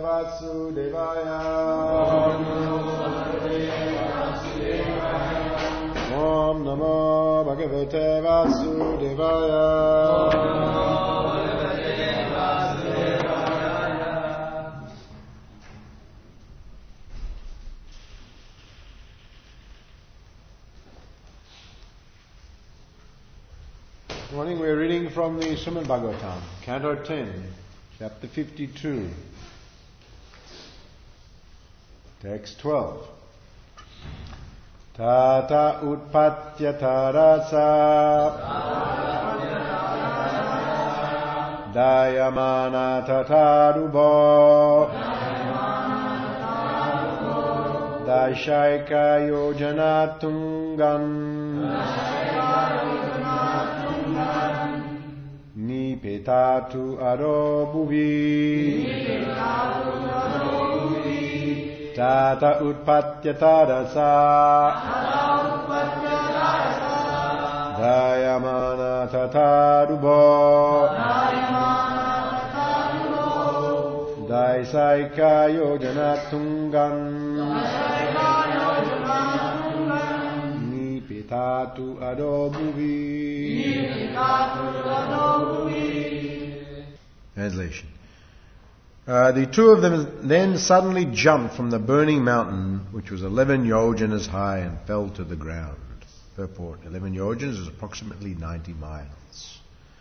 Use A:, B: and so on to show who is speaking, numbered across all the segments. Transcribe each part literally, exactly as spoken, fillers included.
A: Vasudevaya. Om Namo Bhagavate Vasudevaya. This morning we are reading from the Srimad Bhagavatam, Canto ten, Chapter fifty-two, Text twelve. Tata utpatya rasa dayamana tatarubo daishaika yojana tungam nipetatu arobuvi Tata utpatya rasa dayamana tatarubo daisaika yojana tungam nipetatu adobuvi. Translation. Uh, the two of them then suddenly jumped from the burning mountain, which was eleven yojanas high, and fell to the ground. Purport: eleven yojanas is approximately ninety miles.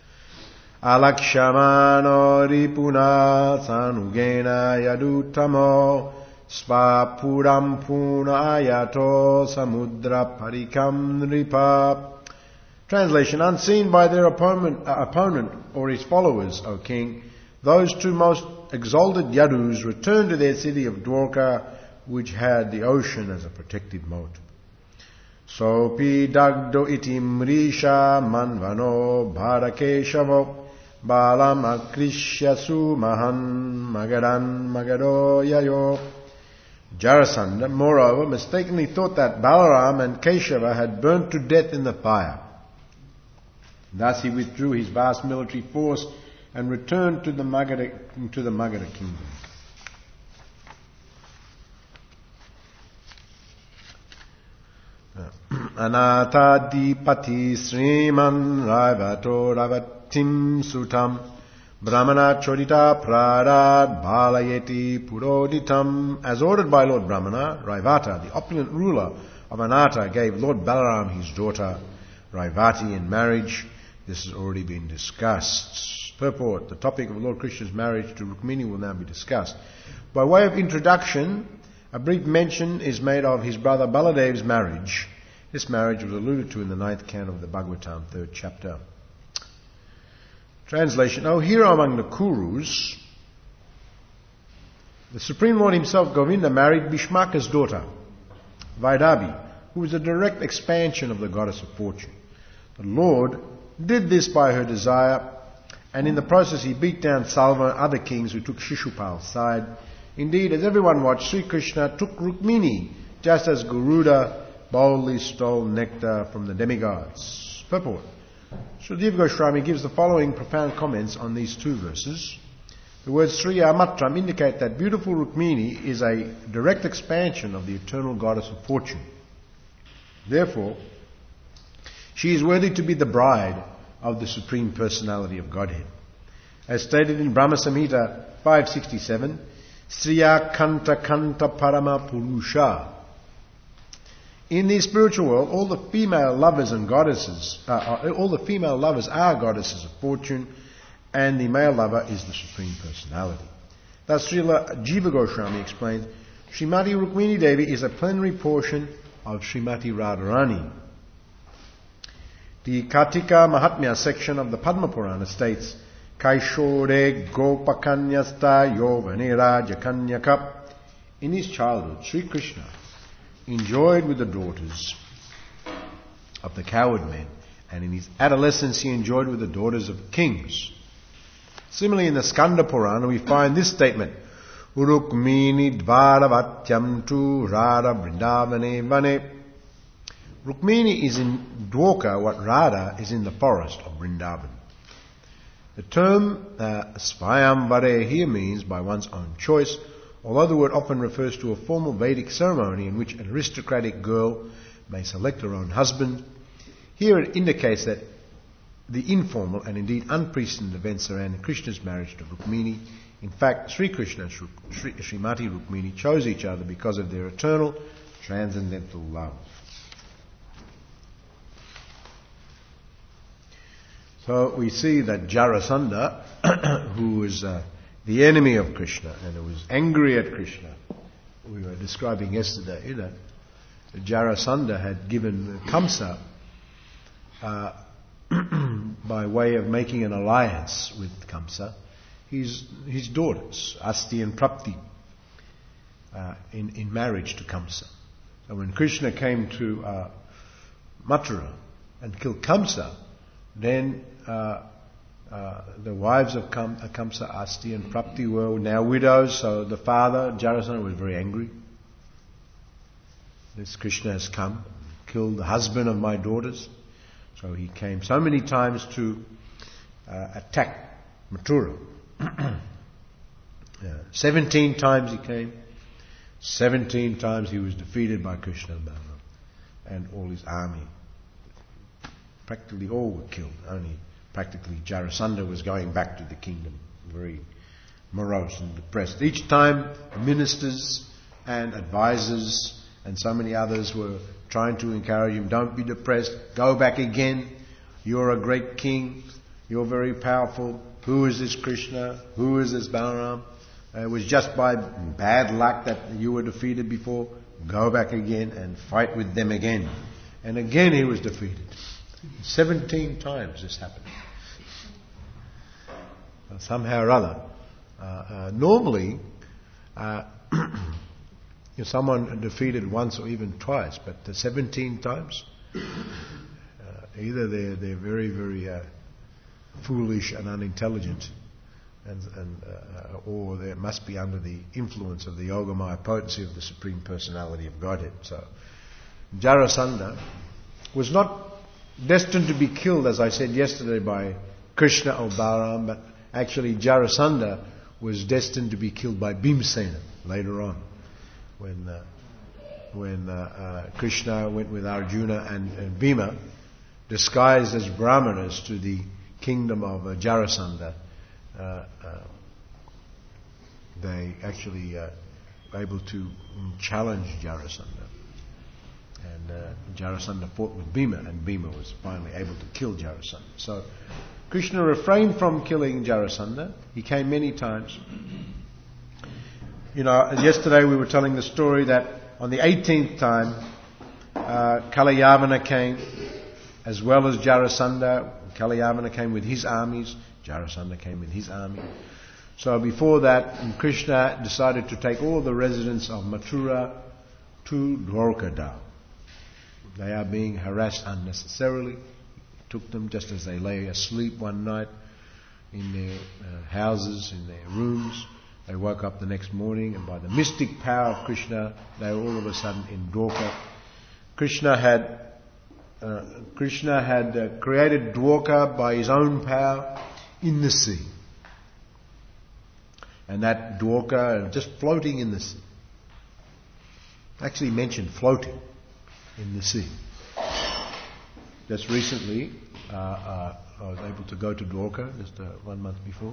A: Alakshamano ripuna sanugena yadutamo svapuram puna ayato samudra parikam nripa. Translation: unseen by their opponent, uh, opponent or his followers, O king, those two most exalted Yadus returned to their city of Dwarka, which had the ocean as a protective moat. Sopi dagdo itim risha manvano bharakeshavo balam akrishya sumahan magadan magado yayo. Jarasandha, moreover, mistakenly thought that Balaram and Keshava had burnt to death in the fire. Thus he withdrew his vast military force and returned to the Magadha, to the Magadha kingdom. Anatadipati Sriman Raivato Ravatim Sutam Brahmana Chodita Prarad Balayeti Puroditam. As ordered by Lord Brahmana, Raivata, the opulent ruler of Anata, gave Lord Balaram his daughter Raivati in marriage. This has already been discussed. Purport: the topic of Lord Krishna's marriage to Rukmini will now be discussed. By way of introduction, a brief mention is made of his brother Baladev's marriage. This marriage was alluded to in the ninth canto of the Bhagavatam, third chapter. Translation: O hero among the Kurus, the Supreme Lord himself, Govinda, married Bhishmaka's daughter, Vaidabi, who was a direct expansion of the goddess of fortune. The Lord did this by her desire, and in the process he beat down Salva and other kings who took Shishupal's side. Indeed, as everyone watched, Sri Krishna took Rukmini, just as Garuda boldly stole nectar from the demigods. Purport: Sukadeva Goswami gives the following profound comments on these two verses. The words Sriya Matram indicate that beautiful Rukmini is a direct expansion of the eternal goddess of fortune. Therefore, she is worthy to be the bride of the Supreme Personality of Godhead. As stated in Brahma Samhita five sixty-seven, Sriya Kanta Kanta Parama Purusha. In the spiritual world, all the female lovers and goddesses, uh, all the female lovers are goddesses of fortune, and the male lover is the Supreme Personality. Thus, Srila Jiva Goswami explains, Srimati Rukmini Devi is a plenary portion of Srimati Radharani. The Kartika Mahatmya section of the Padma Purana states, Kaishore Gopakanyasta Yovanera Jakanyaka. In his childhood, Sri Krishna enjoyed with the daughters of the coward men, and in his adolescence he enjoyed with the daughters of kings. Similarly, in the Skanda Purana we find this statement, Rukmini Dvaravatyam tu Radha Vrindavane Vane. Rukmini is in Dwarka what Radha is in the forest of Vrindavan. The term uh, Svayamvare here means by one's own choice, although the word often refers to a formal Vedic ceremony in which an aristocratic girl may select her own husband. Here it indicates that the informal and indeed unprecedented events surrounding Krishna's marriage to Rukmini. In fact, Sri Krishna and Sri, Srimati Rukmini chose each other because of their eternal, transcendental love. So we see that Jarasandha, who was uh, the enemy of Krishna and who was angry at Krishna, we were describing yesterday, you know, Jarasandha had given Kamsa uh, by way of making an alliance with Kamsa, his, his daughters, Asti and Prapti, uh, in, in marriage to Kamsa. So when Krishna came to uh, Mathura and killed Kamsa, then uh, uh, the wives of Kam, uh, Kamsa, Asti and Prapti were now widows, so the father, Jarasandha, was very angry. This Krishna has come, killed the husband of my daughters. So he came so many times to uh, attack Mathura. yeah. Seventeen times he came. Seventeen times he was defeated by Krishna and Balaram and all his army. Practically all were killed. Only practically Jarasandha was going back to the kingdom, very morose and depressed. Each time ministers and advisors and so many others were trying to encourage him, don't be depressed, go back again, you're a great king, you're very powerful, who is this Krishna, who is this Balaram? Uh, it was just by bad luck that you were defeated before, go back again and fight with them again. And again he was defeated. Seventeen times this happened. Uh, somehow or other. Uh, uh, normally, uh, if someone defeated once or even twice, but uh, seventeen times, uh, either they're, they're very, very uh, foolish and unintelligent, and, and uh, or they must be under the influence of the Yogamaya potency of the Supreme Personality of Godhead. So, Jarasandha was not destined to be killed, as I said yesterday, by Krishna or Balaram, but actually Jarasandha was destined to be killed by Bhimsena later on. When uh, when uh, uh, Krishna went with Arjuna and, and Bhima, disguised as brahmanas to the kingdom of uh, Jarasandha, uh, uh, they actually uh, were able to challenge Jarasandha. And uh, Jarasandha fought with Bhima, and Bhima was finally able to kill Jarasandha. So Krishna refrained from killing Jarasandha. He came many times. You know, yesterday we were telling the story that on the eighteenth time, uh, Kalayavana came, as well as Jarasandha. Kalayavana came with his armies. Jarasandha came with his army. So before that, Krishna decided to take all the residents of Mathura to Dwarkadam. They are being harassed unnecessarily. He took them just as they lay asleep one night in their uh, houses, in their rooms. They woke up the next morning, and by the mystic power of Krishna, they were all of a sudden in Dwarka. Krishna had uh, Krishna had uh, created Dwarka by his own power in the sea, and that Dwarka just floating in the sea. Actually mentioned floating in the sea. Just recently, uh, uh, I was able to go to Dwarka just uh, one month before.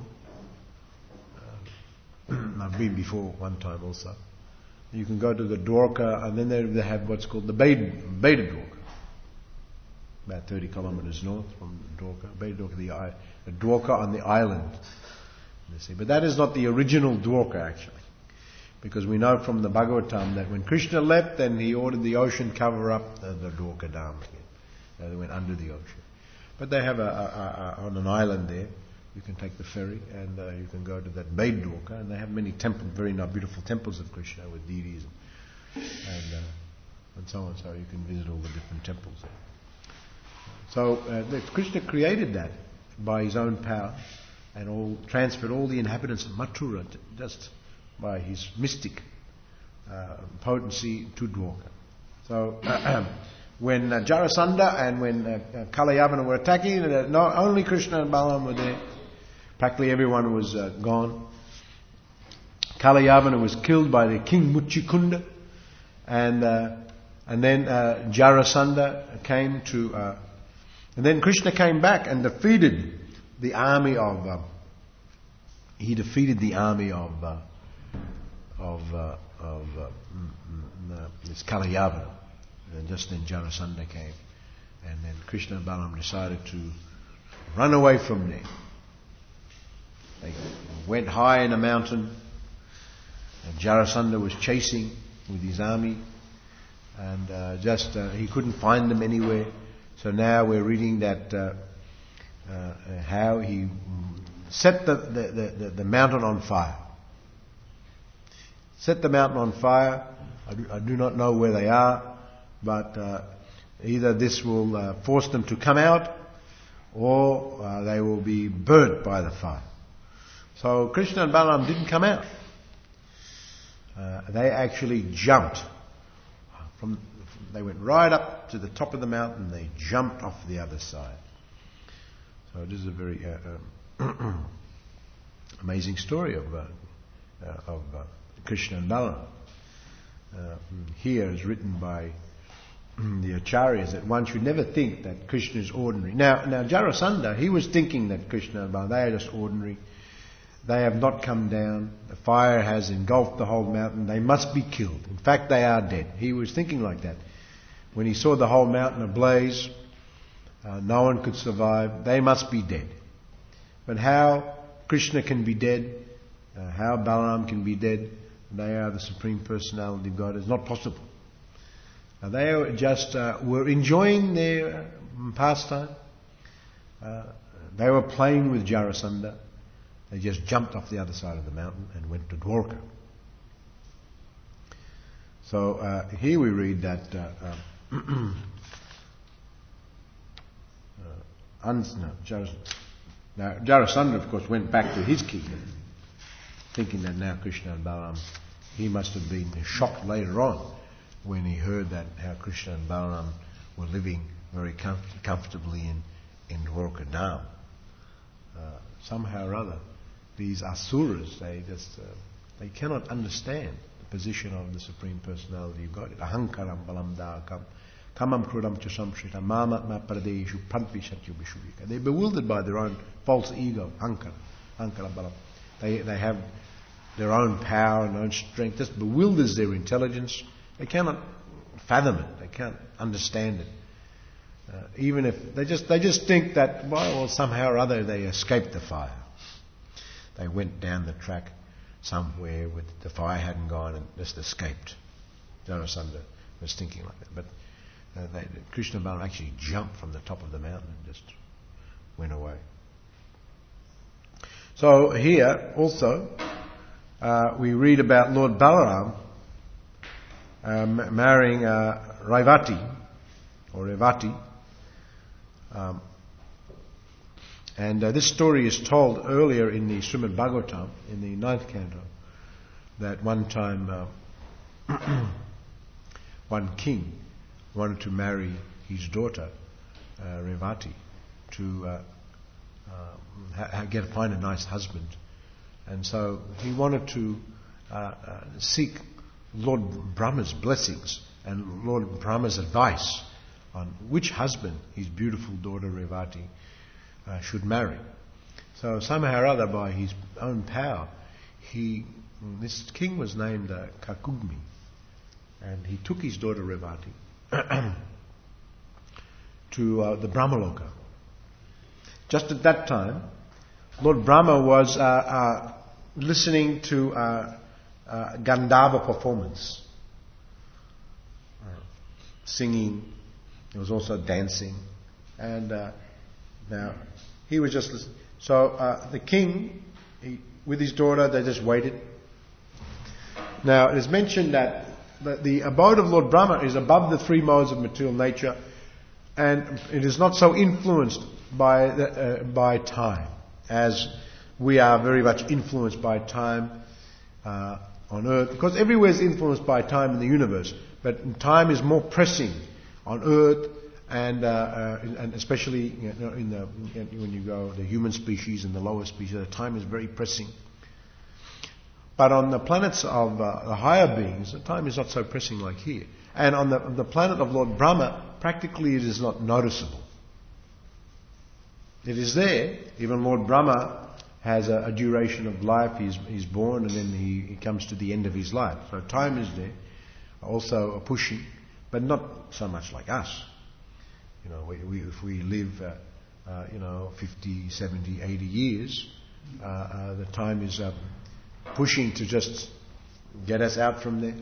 A: I've been before one time also. You can go to the Dwarka, and then they, they have what's called the Beta Dwarka, about thirty kilometres north from Dwarka. Beta Dwarka, the, the Dwarka on the island. But that is not the original Dwarka actually, because we know from the Bhagavatam that when Krishna left, then he ordered the ocean cover up the, the Dwarka Dam again. So they went under the ocean. But they have a, a, a, on an island there. You can take the ferry and uh, you can go to that Beta Dwarka, and they have many temples, very beautiful temples of Krishna with deities and and, uh, and so on. So you can visit all the different temples there. So uh, Krishna created that by his own power, and all transferred all the inhabitants of Mathura to, just by his mystic uh, potency to Dwarka. So when uh, Jarasandha and when uh, Kalayavana were attacking, uh, not only Krishna and Balaram were there. Practically everyone was uh, gone. Kalayavana was killed by the king Muchikunda, and uh, and then uh, Jarasandha came to, uh, and then Krishna came back and defeated the army of. Uh, he defeated the army of uh, of uh, of uh, mm, mm, uh, this Kalayavana, and just then Jarasandha came, and then Krishna and Balaram decided to run away from there. They went high in a mountain. And Jarasandha was chasing with his army, and uh, just uh, he couldn't find them anywhere. So now we're reading that uh, uh, how he set the, the, the, the mountain on fire. Set the mountain on fire. I do, I do not know where they are, but uh, either this will uh, force them to come out, or uh, they will be burnt by the fire. So Krishna and Balaram didn't come out. Uh, they actually jumped from, they went right up to the top of the mountain. They jumped off the other side. So it is a very uh, uh, amazing story of uh, uh, of uh, Krishna and Balaram. Uh, here is written by the acharyas that one should never think that Krishna is ordinary. Now, now Jarasandha, he was thinking that Krishna and Balaram, they are just ordinary. They have not come down. The fire has engulfed the whole mountain. They must be killed. In fact, they are dead. He was thinking like that. When he saw the whole mountain ablaze, uh, no one could survive. They must be dead. But how Krishna can be dead, uh, how Balaram can be dead, they are the Supreme Personality of God, is not possible. Uh, they just uh, were enjoying their uh, pastime. Uh, they were playing with Jarasandha. They just jumped off the other side of the mountain and went to Dwarka. So uh, here we read that uh, uh, uh, no, Jaras- now Jarasandha, of course, went back to his kingdom, thinking that now Krishna and Balaram, he must have been shocked later on when he heard that how Krishna and Balaram were living very com- comfortably in, in Dwarka Dham. Uh, somehow or other, these asuras, they just, uh, they cannot understand the position of the Supreme Personality of God. Ahankaram balam dākam, kamam krudam chasamshrita, mamatma pradeshu pradvishatyu vishuvika. They're bewildered by their own false ego, ahankara, ahankara balam. They, they have their own power and own strength, just bewilders their intelligence. They cannot fathom it, they can't understand it. Uh, even if, they just, they just think that, well, well, somehow or other they escaped the fire. They went down the track somewhere where the fire hadn't gone and just escaped. Jarasandha was thinking like that. But uh, they, Krishna and Balaram actually jumped from the top of the mountain and just went away. So here also uh, we read about Lord Balaram um, marrying uh, Raivati or Revati. Um, And uh, this story is told earlier in the Srimad Bhagavatam, in the ninth canto, that one time uh, one king wanted to marry his daughter, uh, Revati, to uh, uh, ha- get find a nice husband. And so he wanted to uh, uh, seek Lord Brahma's blessings and Lord Brahma's advice on which husband his beautiful daughter Revati Uh, should marry. So somehow or other, by his own power, he this king was named uh, Kakugmi, and he took his daughter Revati to uh, the Brahmaloka. Just at that time, Lord Brahma was uh, uh, listening to uh, uh, Gandharva performance, uh, singing. There was also dancing, and uh, now he was just listening. So uh, the king, he, with his daughter, they just waited. Now it is mentioned that the, the abode of Lord Brahma is above the three modes of material nature, and it is not so influenced by the, uh, by time as we are very much influenced by time uh, on earth, because everywhere is influenced by time in the universe, but time is more pressing on earth and uh, uh, and especially you know, in the when you go the human species and the lower species, the time is very pressing. But on the planets of uh, the higher beings, the time is not so pressing like here. And on the, the planet of Lord Brahma, practically it is not noticeable. It is there. Even Lord Brahma has a, a duration of life. He's, he's born and then he, he comes to the end of his life. So time is there. Also a pushing, but not so much like us. You know, we, we, if we live, uh, uh, you know, fifty, seventy, eighty years, uh, uh, the time is uh, pushing to just get us out from there.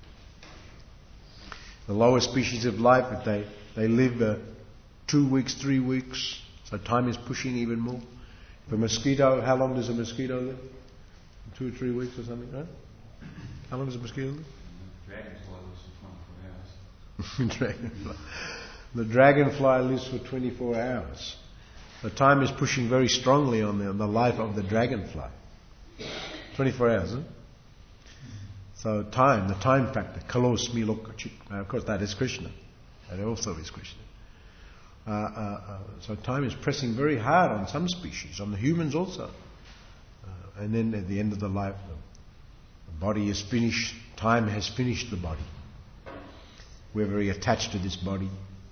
A: The lower species of life, if they, they live uh, two weeks, three weeks, so time is pushing even more. If a mosquito, how long does a mosquito live? Two or three weeks or something, right? How long does a mosquito live?
B: Dragonfly lives for twenty-four hours.
A: Dragonfly. The dragonfly lives for twenty-four hours. The time is pushing very strongly on the, on the life of the dragonfly. twenty-four hours, huh? So time, the time factor, kalos milok. Of course that is Krishna. That also is Krishna. Uh, uh, uh, so time is pressing very hard on some species, on the humans also. Uh, and then at the end of the life, the, the body is finished. Time has finished the body. We're very attached to this body.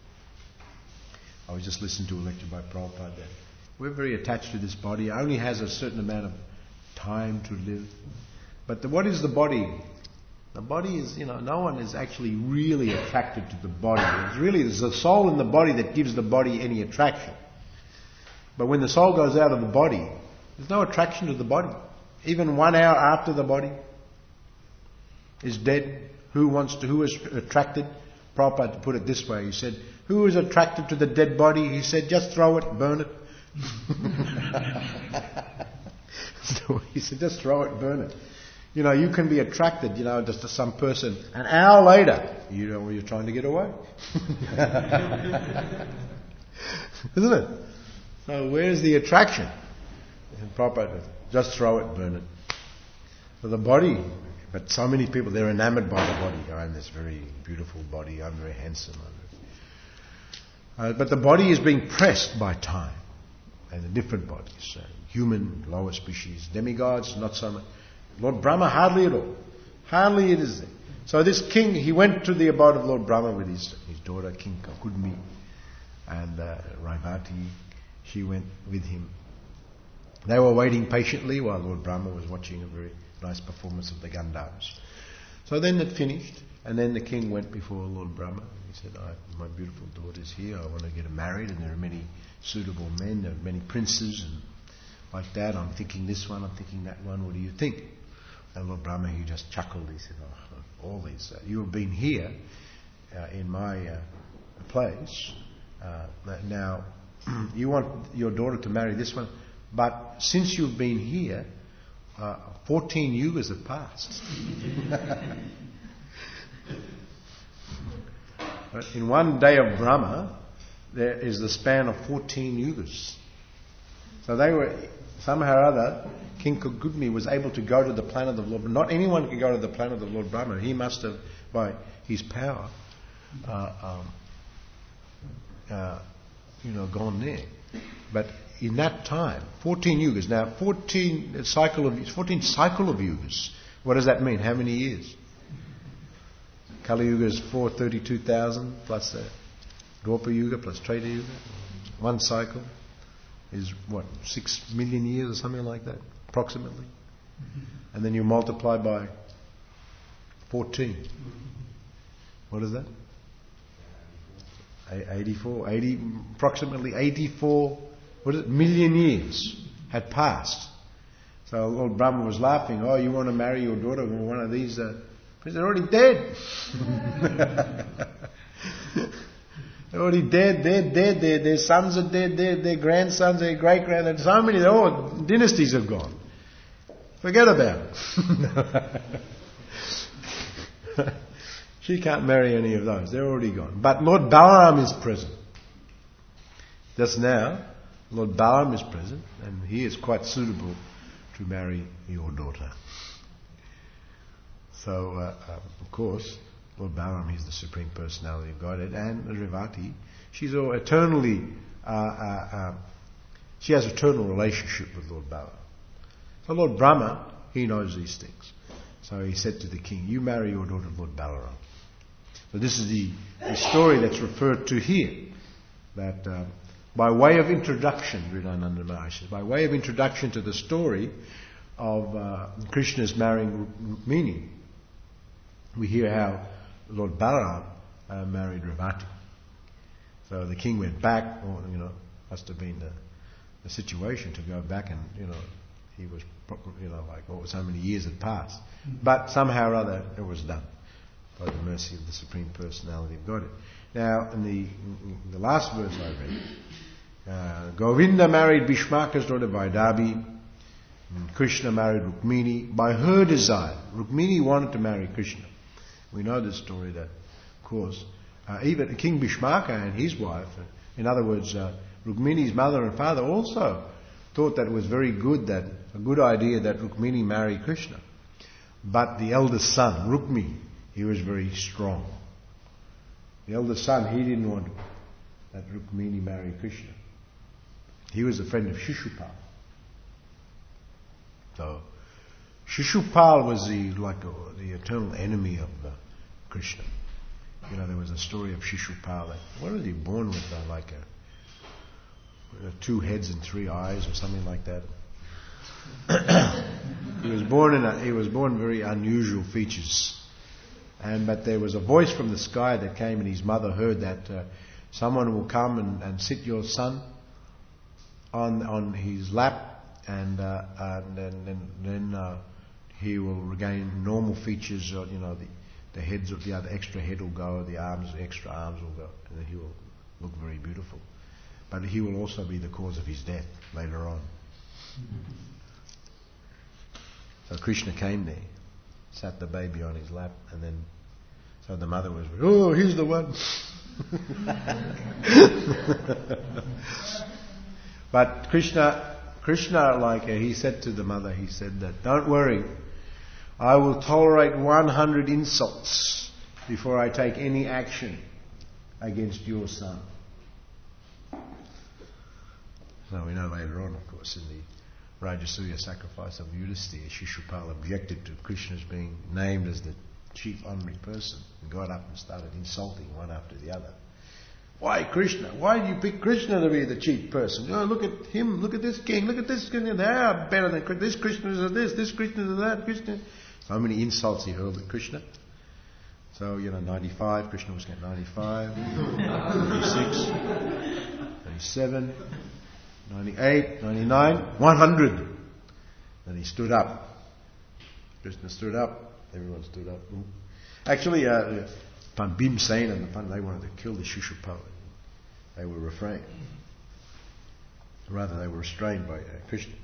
A: I was just listening to a lecture by Prabhupada there. We're very attached to this body. It only has a certain amount of time to live. But the, what is the body? The body is, you know, no one is actually really attracted to the body. It's really it's the soul in the body that gives the body any attraction. But when the soul goes out of the body, there's no attraction to the body. Even one hour after the body is dead, who wants to, who is attracted? Prabhupada put it this way, he said, who is attracted to the dead body? He said, just throw it, burn it. So he said, just throw it, burn it. You know, you can be attracted, you know, just to some person. An hour later, you know, you're trying to get away. Isn't it? So where's the attraction? And Prabhupada, just throw it, burn it. So the body, but so many people, they're enamored by the body. Oh, I'm this very beautiful body, I'm very handsome. I'm very... Uh, but the body is being pressed by time. And the different bodies. Uh, human, lower species, demigods, not so much. Lord Brahma, hardly at all. Hardly it is there. So this king, he went to the abode of Lord Brahma with his, his daughter, King Kakudmi, and uh, Raivati. She went with him. They were waiting patiently while Lord Brahma was watching a very nice performance of the Gandharvas. So then it finished, and then the king went before Lord Brahma. He said, I, my beautiful daughter is here, I want to get her married, and there are many suitable men, there are many princes, and like that, I'm thinking this one, I'm thinking that one, what do you think? And Lord Brahma, he just chuckled, he said, oh, all these, uh, you have been here uh, in my uh, place, uh, now you want your daughter to marry this one, but since you've been here, uh, fourteen yugas have passed. In one day of Brahma, there is the span of fourteen yugas. So they were, somehow or other, King Kakudmi was able to go to the planet of Lord Brahma. Not anyone can go to the planet of Lord Brahma. He must have, by his power, uh, um, uh, you know, gone there. But in that time, fourteen yugas. Now, fourteen cycle of fourteen cycle of yugas. What does that mean? How many years? Kali Yuga is four hundred thirty-two thousand plus the Dwapara Yuga plus Treta Yuga. One cycle is what, six million years or something like that, approximately. Mm-hmm. And then you multiply by fourteen. Mm-hmm. What is that? eighty-four, eighty, approximately eighty-four, what is it, million years had passed. So Lord Brahma was laughing, oh, you want to marry your daughter with one of these, uh, because they're already dead. They're already dead, they're dead, their, their sons are dead, their, their grandsons, their great-grandsons, so many, all dynasties have gone. Forget about it. She can't marry any of those, they're already gone. But Lord Balaram is present. Just now, Lord Balaram is present, and he is quite suitable to marry your daughter. So, uh, uh, of course, Lord Balaram, he's the Supreme Personality of Godhead, and Revati, she's all eternally, uh, uh, uh, she has eternal relationship with Lord Balaram. So Lord Brahma, he knows these things. So he said to the king, you marry your daughter Lord Balaram. So this is the, the story that's referred to here. That uh, by way of introduction, Ridananda Maharaj says, by way of introduction to the story of uh, Krishna's marrying Rukmini, we hear how Lord Balaram uh, married Revati. So the king went back, or, you know, must have been the, the situation to go back, and, you know, he was, you know, like, oh, so many years had passed. But somehow or other, it was done by the mercy of the Supreme Personality of Godhead. Now, in the, in the last verse I read, uh, Govinda married Bhishmaka's daughter Vaidabi. Krishna married Rukmini by her desire. Rukmini wanted to marry Krishna. We know the story that, of course, uh, even King Bhishmaka and his wife, in other words, uh, Rukmini's mother and father also thought that it was very good, that a good idea that Rukmini marry Krishna. But the eldest son, Rukmi, he was very strong. The eldest son, he didn't want that Rukmini marry Krishna. He was a friend of Shishupal. So, Shishupal was the like uh, the eternal enemy of uh, Krishna. You know, there was a story of Shishupal. That, what was he born with? Uh, like a, uh, two heads and three eyes, or something like that. he was born in a, he was born very unusual features. And but there was a voice from the sky that came, and his mother heard that uh, someone will come and, and sit your son on on his lap. And, uh, and then, then, then uh, he will regain normal features. Or, you know, the, the heads of the other extra head will go, the arms, the extra arms will go, and then he will look very beautiful. But he will also be the cause of his death later on. So Krishna came there, sat the baby on his lap, and then so the mother was, oh, he's the one. But Krishna. Krishna, like uh, he said to the mother, he said that, don't worry, I will tolerate one hundred insults before I take any action against your son. So we know later on, of course, in the Rajasuya sacrifice of Yudhisthira, Shishupal objected to Krishna's being named as the chief honorary person, and got up and started insulting one after the other. Why Krishna? Why do you pick Krishna to be the chief person? Oh, look at him, look at this king, look at this king, they are better than Krishna. This Krishna is this, this Krishna is that, Krishna. So many insults he hurled at Krishna. So, you know, ninety-five, Krishna was getting ninety-five, ninety-six, ninety-seven, ninety-eight, ninety-nine, one hundred. Then he stood up. Krishna stood up, everyone stood up. Actually, uh, Pan Bhimsena and the Pan, they wanted to kill the Shishupal. They were refrained. Rather, they were restrained by uh, Krishna.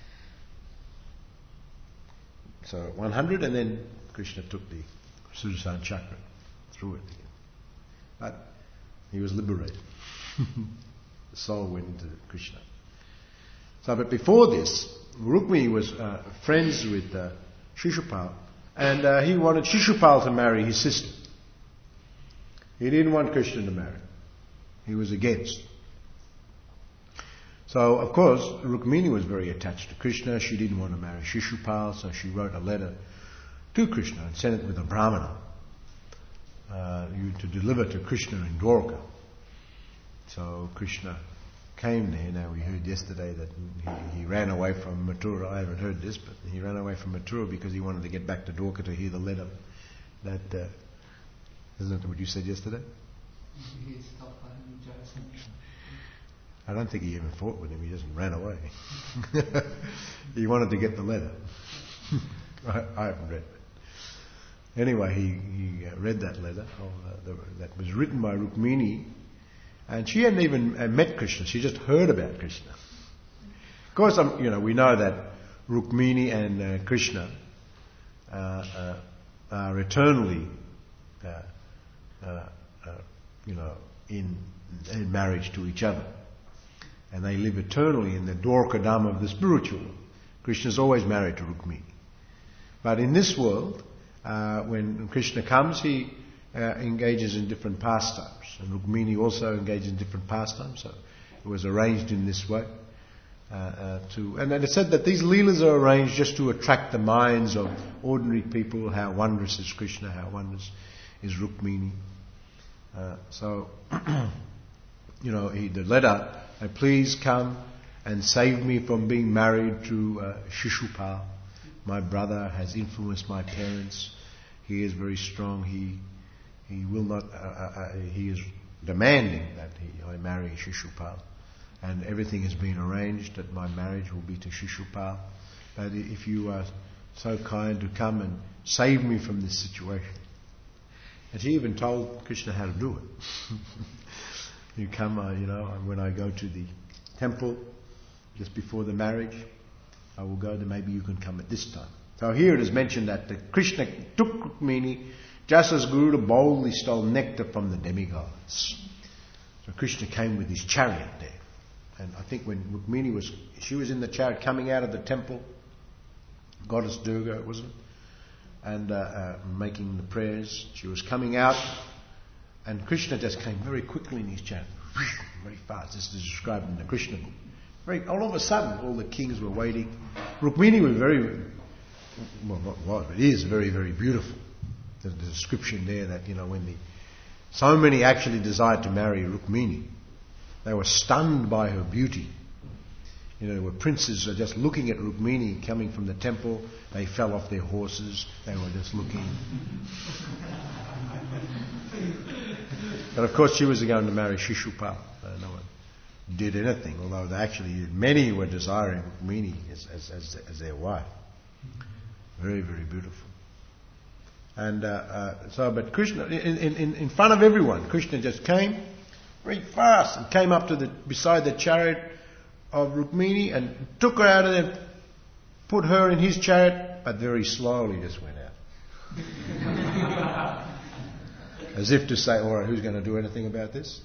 A: So one hundred, and then Krishna took the Sudarsana chakra, threw it. But he was liberated. The soul went into Krishna. So, but before this, Rukmini was uh, friends with uh, Shishupal, and uh, he wanted Shishupal to marry his sister. He didn't want Krishna to marry. He was against. So, of course, Rukmini was very attached to Krishna. She didn't want to marry Shishupal, so she wrote a letter to Krishna and sent it with a brahmana uh, to deliver to Krishna in Dwarka. So Krishna came there. Now, we heard yesterday that he, he ran away from Mathura. I haven't heard this, but he ran away from Mathura because he wanted to get back to Dwarka to hear the letter. That uh, isn't that what you said yesterday?
C: He stopped by Jarasandha.
A: I don't think he even fought with him. He just ran away. He wanted to get the letter. I, I haven't read it. Anyway, he, he uh, read that letter uh, the, that was written by Rukmini, and she hadn't even uh, met Krishna. She just heard about Krishna. Of course, um, you know, we know that Rukmini and uh, Krishna uh, uh, are eternally, uh, uh, uh, you know, in, in marriage to each other. And they live eternally in the Dwarka Dham of the spiritual world. Krishna is always married to Rukmini. But in this world, uh, when Krishna comes, he uh, engages in different pastimes. And Rukmini also engages in different pastimes. So it was arranged in this way. Uh, uh, to and, and it said that these leelas are arranged just to attract the minds of ordinary people. How wondrous is Krishna, how wondrous is Rukmini. Uh, so, you know, he, the letter, uh, please come and save me from being married to uh, Shishupal. My brother has influenced my parents. He is very strong. He he will not. Uh, uh, he is demanding that he, I marry Shishupal, and everything has been arranged that my marriage will be to Shishupal. But if you are so kind to come and save me from this situation, and he even told Krishna how to do it. You come, uh, you know, when I go to the temple just before the marriage, I will go there, maybe you can come at this time. So here it is mentioned that the Krishna took Rukmini just as Garuda boldly stole nectar from the demigods. So Krishna came with his chariot there. And I think when Rukmini was, she was in the chariot coming out of the temple, Goddess Durga, wasn't it? And uh, uh, making the prayers. She was coming out, and Krishna just came very quickly in his chariot, very fast. This is described in the Krishna book. Very, all of a sudden, all the kings were waiting. Rukmini was very, well, not was, but is very, very beautiful. There's the description there that, you know, when the so many actually desired to marry Rukmini, they were stunned by her beauty. You know, there were princes who were just looking at Rukmini coming from the temple. They fell off their horses. They were just looking. But of course, she was going to marry Shishupal. Uh, no one did anything, although they actually many were desiring Rukmini as, as, as, as their wife. Very, very beautiful. And uh, uh, so, but Krishna, in, in, in front of everyone, Krishna just came very fast and came up to the beside the chariot of Rukmini and took her out of there, put her in his chariot, but very slowly just went out. As if to say, all right, who's going to do anything about this?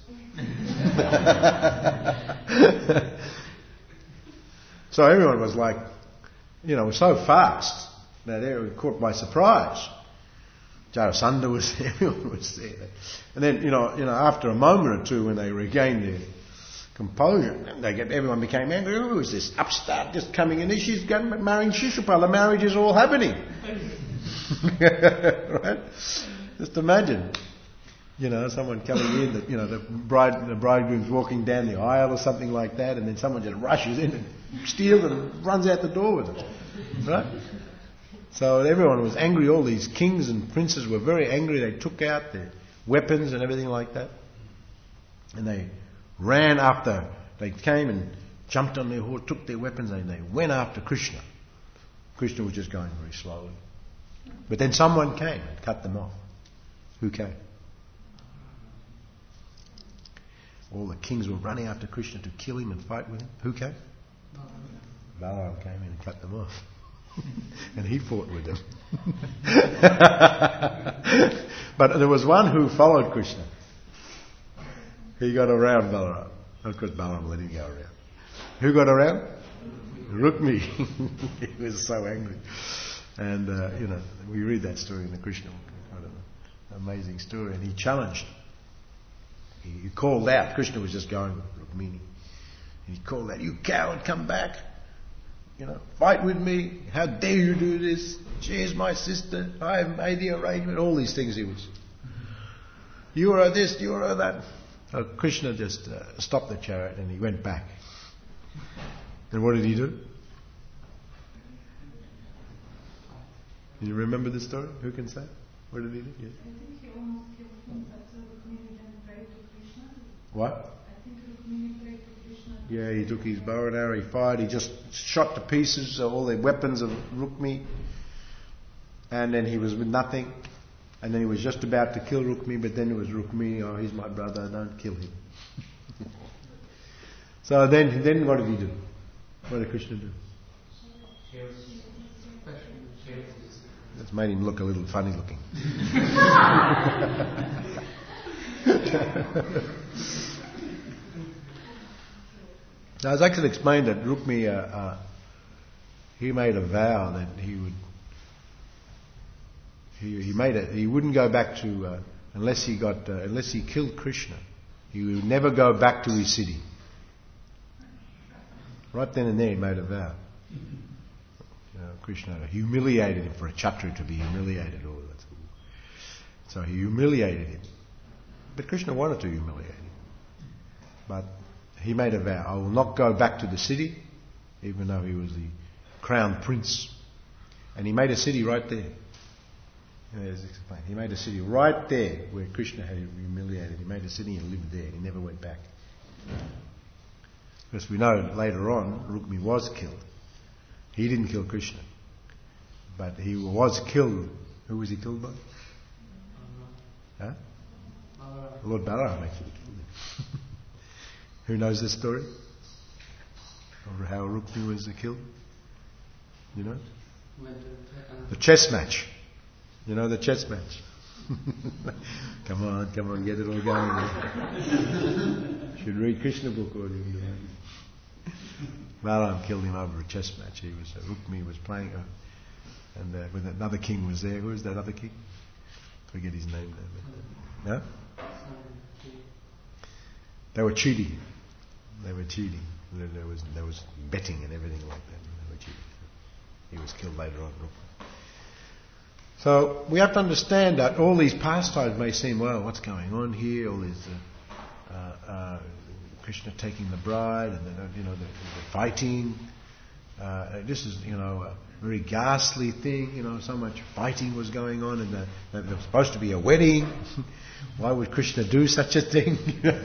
A: So everyone was like, you know, so fast that they were caught by surprise. Jarasandha was there, everyone was there. And then, you know, you know, after a moment or two when they regained their composure, they get, everyone became angry. Who is this upstart just coming in? She's marrying Shishupal. The marriage is all happening. Right? Just imagine, you know, someone coming in, that, you know, the bride, the bridegroom's walking down the aisle or something like that, and then someone just rushes in and steals and runs out the door with it. Right? So everyone was angry. All these kings and princes were very angry. They took out their weapons and everything like that. And they ran after, they came and jumped on their horse, took their weapons, and they went after Krishna. Krishna was just going very slowly. But then someone came and cut them off. Who came? All the kings were running after Krishna to kill him and fight with him. Who came? Balaram came in and cut them off. And he fought with them. But there was one who followed Krishna. He got around Balaram. Of course, Balaram let him go around. Who got around? Rukmini. He was so angry. And, uh, you know, we read that story in the Krishna book. Quite an amazing story. And he challenged. He, he called out. Krishna was just going with Rukmini. And he called out, "You coward, come back. You know, fight with me. How dare you do this? She is my sister. I have made the arrangement." All these things he was. You are this, you are that. So Krishna just uh, stopped the chariot and he went back. And what did he do? Do you remember the story? Who can say? What did he do? Yes.
D: I think he almost killed him, but Rukmini then prayed to Krishna.
A: What?
D: I think Rukmini prayed to Krishna.
A: Yeah, he took his bow and arrow, he fired, he just shot to pieces all the weapons of Rukmini. And then he was with nothing. And then he was just about to kill Rukmini, but then it was Rukmini, "Oh, he's my brother, don't kill him." So then, then what did he do? What did Krishna do? That's made him look a little funny looking. Now, it's actually explained that Rukmini, uh, uh, he made a vow that he would, he, he made it, he wouldn't go back to uh, unless he got, uh, unless he killed Krishna, he would never go back to his city. Right then and there, he made a vow. You know, Krishna humiliated him for a Kshatriya to be humiliated. Oh, that's cool. So he humiliated him. But Krishna wanted to humiliate him. But he made a vow, I will not go back to the city, even though he was the crown prince. And he made a city right there. He made a city right there where Krishna had humiliated. He made a city and lived there. He never went back. Because we know later on, Rukmi was killed. He didn't kill Krishna. But he was killed. Who was he killed by? Huh? Lord Balaram actually killed him. Who knows the story? Or how Rukmi was killed? You know? The chess match. You know the chess match? Come on, come on, get it all going. Should read Krishna book or you Balaram killed him over a chess match. He was uh, Rukmi was playing, uh, and uh, when another king was there. Who was that other king? Forget his name now. No? They were cheating. They were cheating. There, there was there was betting and everything like that. They were cheating. He was killed later on. So we have to understand that all these pastimes may seem, well, what's going on here? All this uh, uh, uh, Krishna taking the bride, and then you know the, the fighting. Uh, this is you know a very ghastly thing. You know, so much fighting was going on, and the, that there was supposed to be a wedding. Why would Krishna do such a thing?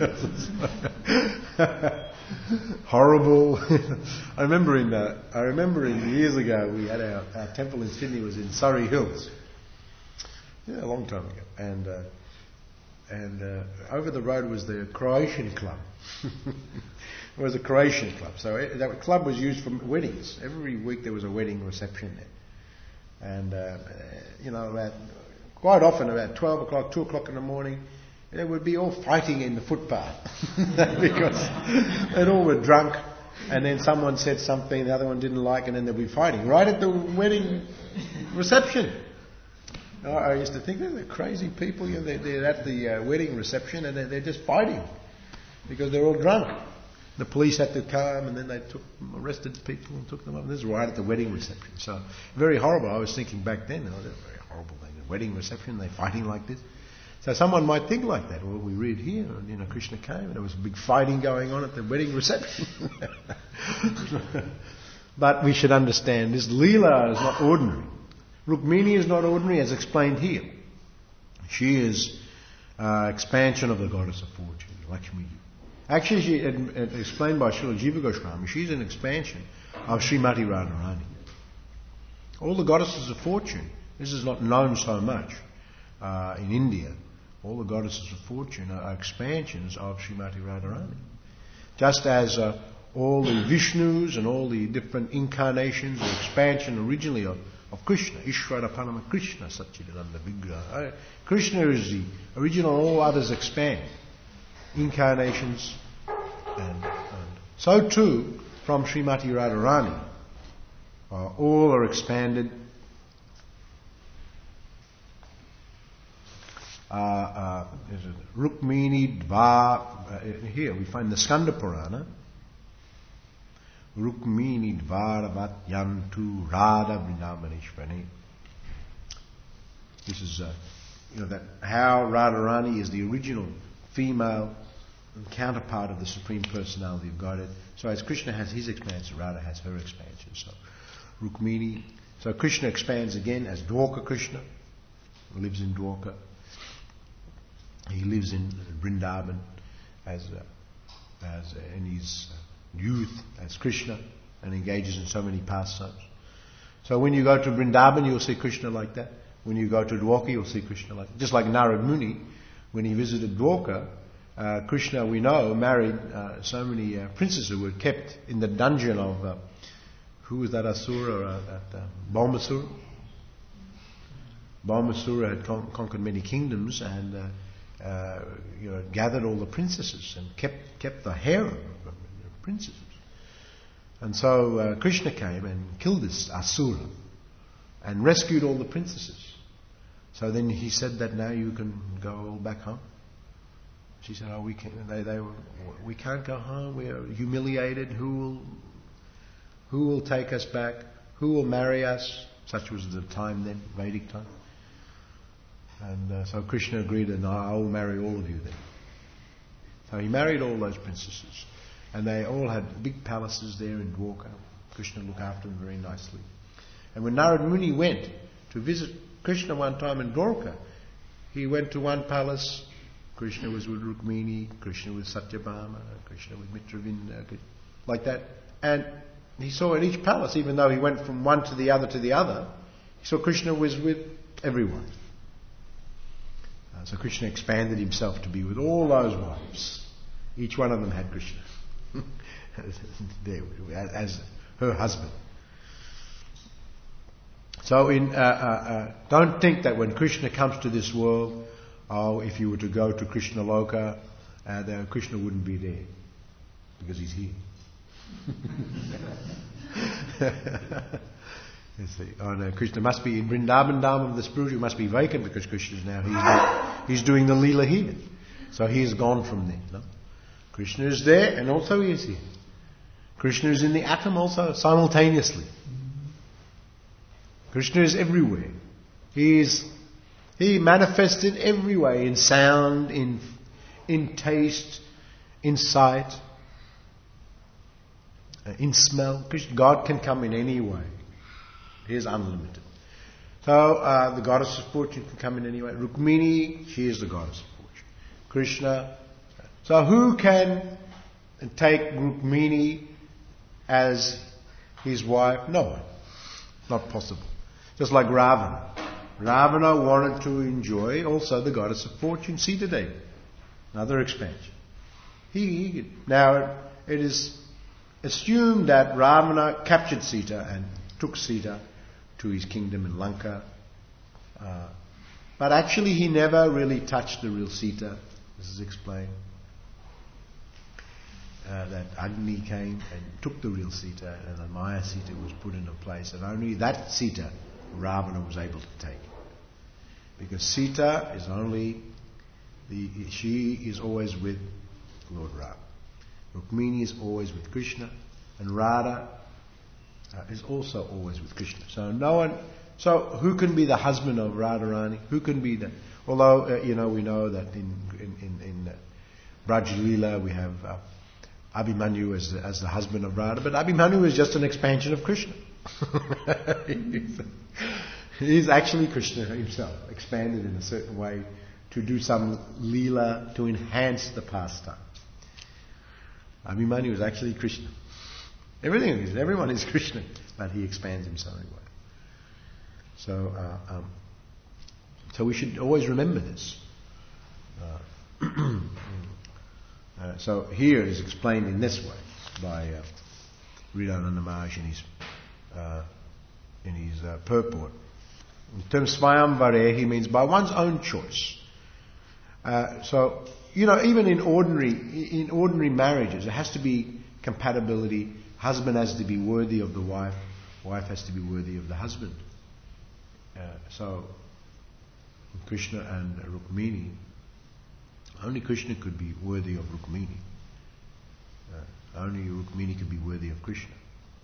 A: Horrible. I remember in uh, I remember in years ago we had our, our temple in Sydney was in Surrey Hills. Yeah, a long time ago, and uh, and uh, over the road was the Croatian club. It was a Croatian club, so it, that club was used for weddings. Every week there was a wedding reception there, and uh, you know, about, quite often about twelve o'clock, two o'clock in the morning, they would be all fighting in the footpath because they all were drunk, and then someone said something the other one didn't like, and then they'd be fighting right at the wedding reception. I used to think they're crazy people. You know, they're, they're at the uh, wedding reception and they're, they're just fighting because they're all drunk. The police had to come, and then they took arrested people and took them up. This is right at the wedding reception. So very horrible. I was thinking back then, oh, that's a very horrible thing. The wedding reception, they're fighting like this. So someone might think like that. Well, we read here, you know, Krishna came and there was a big fighting going on at the wedding reception. But we should understand this Leela is not ordinary. Rukmini is not ordinary, as explained here. She is uh, expansion of the goddess of fortune, Lakshmi. Actually, she ad, ad, explained by Srila Jiva Goswami, she's an expansion of Srimati Radharani. All the goddesses of fortune, this is not known so much uh, in India, all the goddesses of fortune are, are expansions of Srimati Radharani. Just as uh, all the Vishnus and all the different incarnations are expansion originally of of Krishna, Ishvara Parama Krishna, Satchidananda Vigraha. Krishna is the original, all others expand. Incarnations and, and so too from Srimati Radharani. Uh, all are expanded. Uh, uh, is it Rukmini Dva? Uh, here we find the Skanda Purana. Rukmini Dvaravat Yantu Radha Vrindavaneshvani. This is, uh, you know, that how Radharani is the original female counterpart of the Supreme Personality of Godhead. So as Krishna has his expansion, Radha has her expansion. So Rukmini. So Krishna expands again as Dwarka Krishna, lives in Dwarka. He lives in Vrindavan as uh, as uh, in his uh, youth as Krishna and engages in so many pastimes. So when you go to Vrindavan, you'll see Krishna like that. When you go to Dwarka, you'll see Krishna like that. Just like Narad Muni, when he visited Dwarka, uh, Krishna, we know, married uh, so many uh, princes who were kept in the dungeon of, uh, who was that Asura? Uh, that, uh, Bhaumasura? Bhaumasura had con- conquered many kingdoms and uh, uh, you know, gathered all the princesses and kept kept the harem of princesses. And so uh, Krishna came and killed this Asura and rescued all the princesses. So then he said that now you can go back home. She said, "Oh, we can't. They, they, were, we can't go home. We are humiliated. Who will, who will take us back? Who will marry us?" Such was the time then, Vedic time. And uh, so Krishna agreed, and I will marry all of you then. So he married all those princesses, and they all had big palaces there in Dwarka. Krishna looked after them very nicely. And when Narad Muni went to visit Krishna one time in Dwarka, he went to one palace. Krishna was with Rukmini, Krishna with Satyabhama, Krishna with Mitravinda, like that. And he saw in each palace, even though he went from one to the other to the other, he saw Krishna was with everyone. Uh, so Krishna expanded himself to be with all those wives. Each one of them had Krishna as her husband. So in, uh, uh, uh, don't think that when Krishna comes to this world, oh, if you were to go to Krishna Loka, uh, the Krishna wouldn't be there because he's here. You see, oh no, Krishna must be in Vrindavan Dham of the spiritual, must be vacant because Krishna is now he's, doing, he's doing the Leela here. So he is gone from there. No? Krishna is there and also he is here. Krishna is in the atom also simultaneously. Krishna is everywhere. He is He manifests in every way, in sound, in in taste, in sight, uh, in smell. God can come in any way. He is unlimited. So uh, the goddess of fortune can come in any way. Rukmini, she is the goddess of fortune. Krishna. So who can take Rukmini as his wife? No one. Not possible. Just like Ravana. Ravana wanted to enjoy also the goddess of fortune, Sita Devi. Another expansion. He, he now it is assumed that Ravana captured Sita and took Sita to his kingdom in Lanka. Uh, but actually he never really touched the real Sita. This is explained. Uh, that Agni came and took the real Sita, and the Maya Sita was put in a place, and only that Sita Ravana was able to take. Because Sita is only the she is always with Lord Rama. Rukmini is always with Krishna, and Radha uh, is also always with Krishna. So no one. So who can be the husband of Radharani? Who can be the? Although uh, you know we know that in in in, in uh, Braj Leela we have uh, Abhimanyu as the, as the husband of Radha, but Abhimanyu is just an expansion of Krishna. He's actually Krishna himself, expanded in a certain way to do some Leela to enhance the pastime. Abhimanyu is actually Krishna. Everything is, everyone is Krishna, but he expands himself anyway. So, uh, um, so we should always remember this. Uh, uh, so here it is explained in this way by uh, Ridananda Maharaj in his uh, in his uh, purport. In terms Swayamvare, he means by one's own choice. Uh, so, you know, even in ordinary in ordinary marriages, there has to be compatibility. Husband has to be worthy of the wife. Wife has to be worthy of the husband. Uh, so, Krishna and Rukmini, only Krishna could be worthy of Rukmini. Uh, only Rukmini could be worthy of Krishna.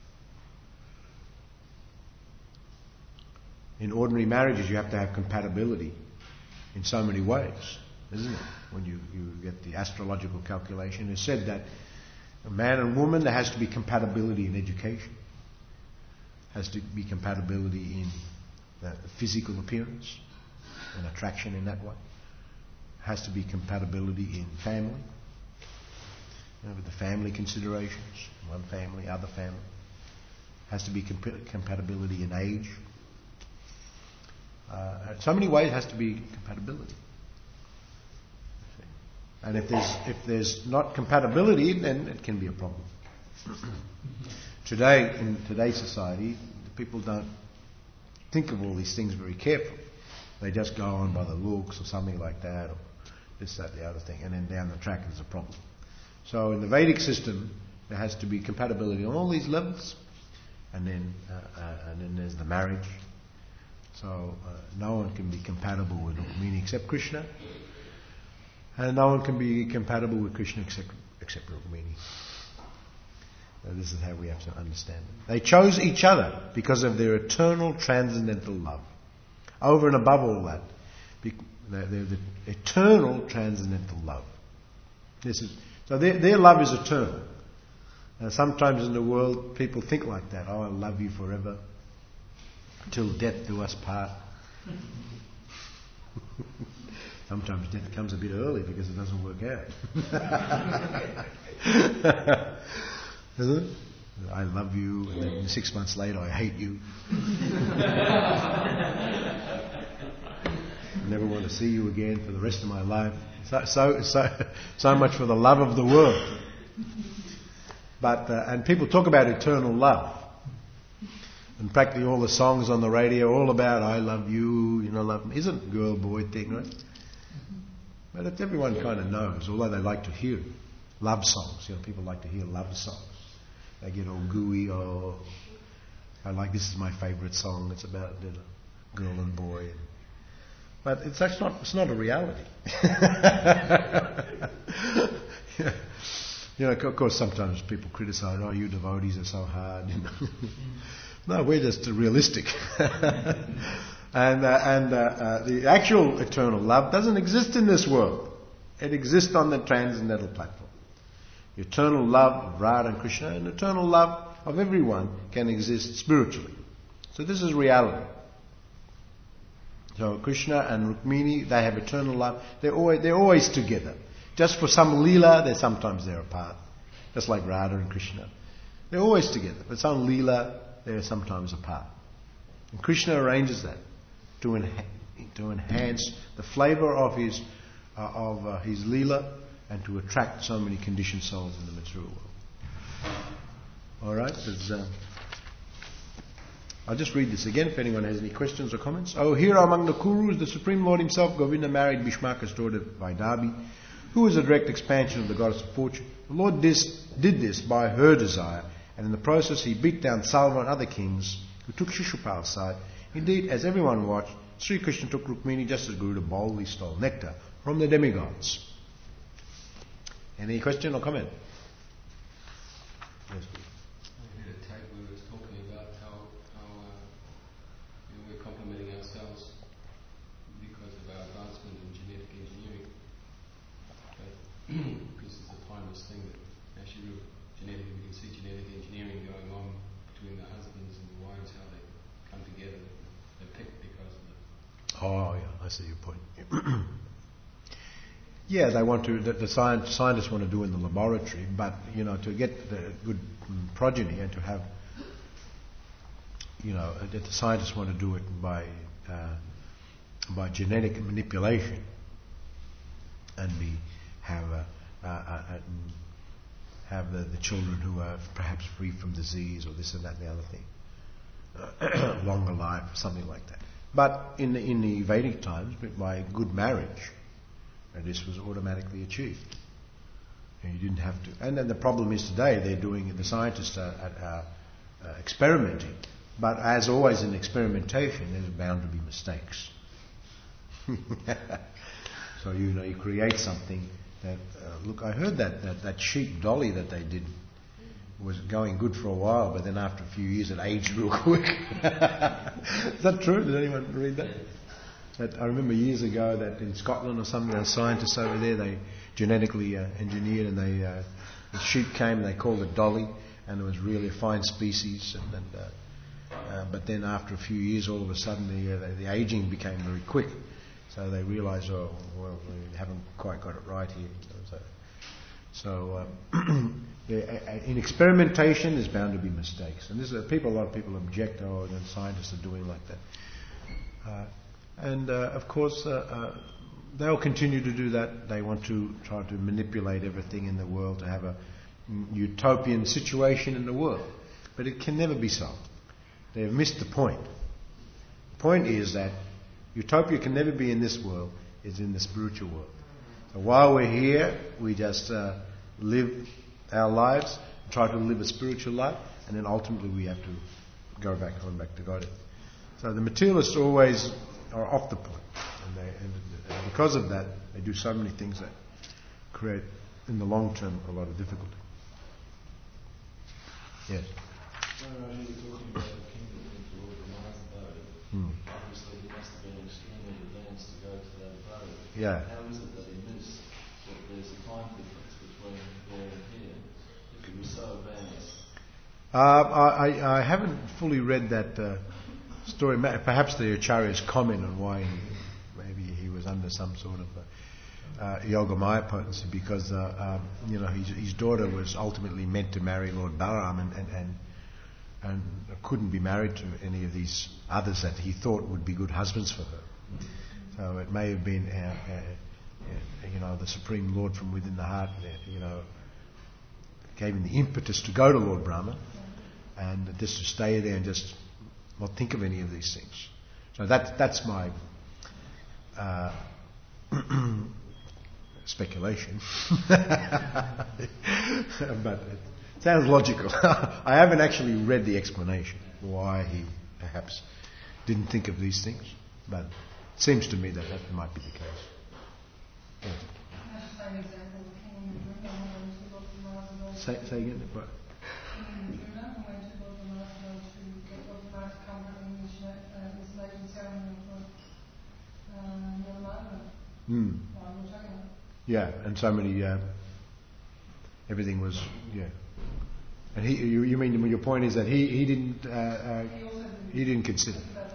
A: In ordinary marriages, you have to have compatibility in so many ways, isn't it? When you, you get the astrological calculation, it's said that a man and woman, there has to be compatibility in education. Has to be compatibility in the physical appearance and attraction in that way. Has to be compatibility in family, you know, with the family considerations, one family, other family. Has to be comp- compatibility in age. Uh, so many ways it has to be compatibility. And if there's if there's not compatibility, then it can be a problem. Today, in today's society, people don't think of all these things very carefully. They just go on by the looks or something like that, or this, that, the other thing, and then down the track there's a problem. So in the Vedic system, there has to be compatibility on all these levels, and then uh, uh, and then there's the marriage. So uh, no one can be compatible with Rukmini except Krishna, and no one can be compatible with Krishna except, except Rukmini. So this is how we have to understand it. They chose each other because of their eternal transcendental love. Over and above all that, they're the eternal transcendental love. This is, so their, their love is eternal. And sometimes in the world people think like that. Oh, I love you forever, till death do us part. Sometimes death comes a bit early because it doesn't work out. Isn't it? I love you, and then six months later I hate you. I never want to see you again for the rest of my life. So, so, so, so much for the love of the world. But uh, and people talk about eternal love, and practically all the songs on the radio are all about "I love you," you know, love isn't a girl boy thing, right? But it's, everyone kind of knows, although they like to hear love songs. You know, people like to hear love songs. They get all gooey. Oh, I like this is my favourite song. It's about, you know, girl and boy. And, but it's actually not. It's not a reality. Yeah. You know, of course, sometimes people criticise, oh, you devotees are so hard. You know? No, we're just realistic. and uh, and uh, uh, the actual eternal love doesn't exist in this world. It exists on the transcendental platform. The eternal love of Radha and Krishna and eternal love of everyone can exist spiritually. So this is reality. So Krishna and Rukmini, they have eternal love. They're always, they're always together. Just for some leela, they sometimes they're apart. Just like Radha and Krishna. They're always together. But some leela, they're sometimes apart. And Krishna arranges that to, enha- to enhance the flavour of his uh, of uh, his leela and to attract so many conditioned souls in the material world. Alright, um, I'll just read this again if anyone has any questions or comments. Oh, here among the Kurus, the Supreme Lord himself, Govinda, married Bhishmaka's daughter Vaidabi, who was a direct expansion of the goddess of fortune. The Lord dis- did this by her desire, and in the process he beat down Salva and other kings who took Shishupal's side. Indeed, as everyone watched, Sri Krishna took Rukmini just as Garuda boldly stole nectar from the demigods. Any question or comment? Yes, please.
B: I heard a tape where it was talking about how, how uh, you know, we're complimenting ourselves because of our advancement in genetic engineering. But this is a timeless thing that actually genetically we can see genetic engineering going on between the husbands and the wives, how they come together. They're picked because of it.
A: Oh, yeah, I see your point. Yeah, they want to, the, the science, scientists want to do in the laboratory, but, you know, to get the good progeny and to have, you know, the scientists want to do it by uh, by genetic manipulation and be have a, a, a, a, have the, the children who are perhaps free from disease or this and that and the other thing, longer life, something like that. But in the, in the Vedic times, by good marriage, and this was automatically achieved. And you didn't have to. And then the problem is today they're doing, the scientists are, are, are experimenting. But as always in experimentation, there's bound to be mistakes. So you know, you create something that, uh, look, I heard that, that that sheep dolly that they did was going good for a while, but then after a few years it aged real quick. Is that true? Did anyone read that? That I remember years ago that in Scotland or something, the scientists over there, they genetically uh, engineered, and they uh, the sheep came, and they called it Dolly, and it was really a fine species. And, and uh, uh, but then after a few years, all of a sudden, the, uh, the, the aging became very quick. So they realised, oh, well, we haven't quite got it right here. So, so um, yeah, in experimentation, there's bound to be mistakes, and this is a, people. A lot of people object, oh, the scientists are doing like that. Uh, And uh, of course, uh, uh, they'll continue to do that. They want to try to manipulate everything in the world to have a utopian situation in the world. But it can never be so. They've missed the point. The point is that utopia can never be in this world, it's in the spiritual world. So while we're here, we just uh, live our lives, try to live a spiritual life, and then ultimately we have to go back home, back to God. So the materialists always are off the point, and, they, and because of that, they do so many things that create, in the long term, a lot of difficulty. Yes.
E: When you were talking about the kingdom into Lord Brahma's abode,
A: Hmm.
E: obviously he must have been extremely advanced to go to that abode.
A: Yeah.
E: How is it that he missed that there's a time difference between there and here? If he was so advanced.
A: Uh, I, I, I haven't fully read that uh, story. Perhaps the Acharya's comment on why he, maybe he was under some sort of uh, uh, Yogamaya potency, because uh, um, you know his, his daughter was ultimately meant to marry Lord Balaram and, and, and and couldn't be married to any of these others that he thought would be good husbands for her. So it may have been, uh, uh, you know, the Supreme Lord from within the heart, uh, you know, gave him the impetus to go to Lord Brahma and just to stay there and just not think of any of these things. So that that's my uh, speculation. But it sounds logical. I haven't actually read the explanation why he perhaps didn't think of these things, but it seems to me that that might be the case. Yeah.
D: That's the same example of King Indra when he went to Lord Brahma's abode.
A: Say, say again. What?
D: King Indra went to Lord Brahma's abode to get Lord Brahma to come and initiate uh, his maiden ceremony of uh, Yogamaya.
A: Mm.
D: What we're talking about.
A: Yeah, and so many. Uh, everything was yeah. And he, you, you mean your point is that he he didn't uh, uh,
D: He also didn't.
A: he didn't consider.
D: But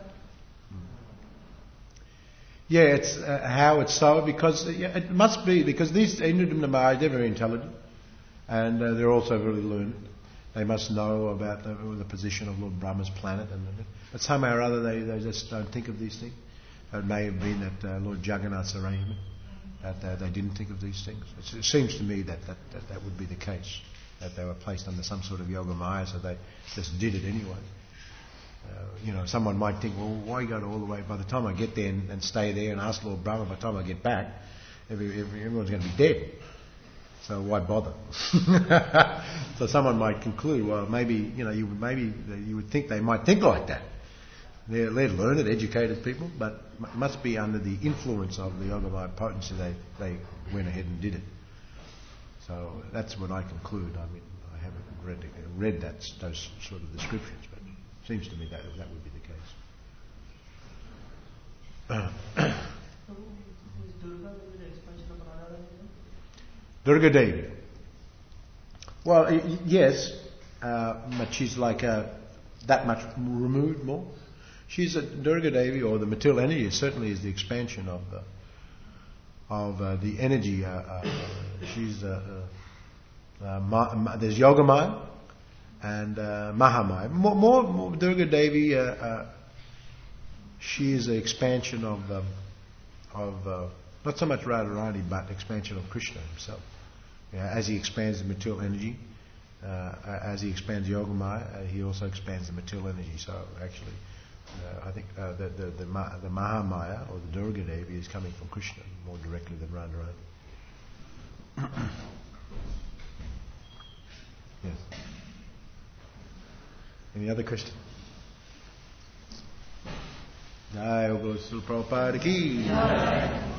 A: Yeah, it's uh, how it's so because uh, yeah, it must be because these Indra and Namai, they're very intelligent and uh, they're also very learned. They must know about the, the position of Lord Brahma's planet, and but somehow or other they, they just don't think of these things. It may have been that uh, Lord Jagannath's arrangement that uh, they didn't think of these things. It's, it seems to me that that, that that would be the case, that they were placed under some sort of Yogamaya, so they just did it anyway. Uh, you know, someone might think, well, why go all the way? By the time I get there and, and stay there and ask Lord Brahma, by the time I get back, every, every, everyone's going to be dead. So why bother? So someone might conclude, well, maybe you know, you would maybe you would think they might think like that. They're, they're learned, educated people, but it must be under the influence of the Yogamaya potency they they went ahead and did it. So that's what I conclude. I mean, I haven't read read that those sort of descriptions, but. Seems to me that that would be the case. Durga Devi. Well, y- yes, uh, but she's like uh, that much removed more. She's a Durga Devi, or the material energy certainly is the expansion of the of uh, the energy. Uh, uh, she's uh, uh, uh, ma- ma- there's Yogamaya. And uh, Mahamaya. More, more, more Durga Devi, uh, uh, she is an expansion of, um, of uh, not so much Radharani, but expansion of Krishna himself. Yeah, as he expands the material energy, uh, as he expands Yogamaya, uh, he also expands the material energy. So actually, uh, I think uh, the, the, the, Ma- the Mahamaya, or the Durga Devi, is coming from Krishna more directly than Radharani. Yes. Any other question? Jai Guru Prabhupada ki.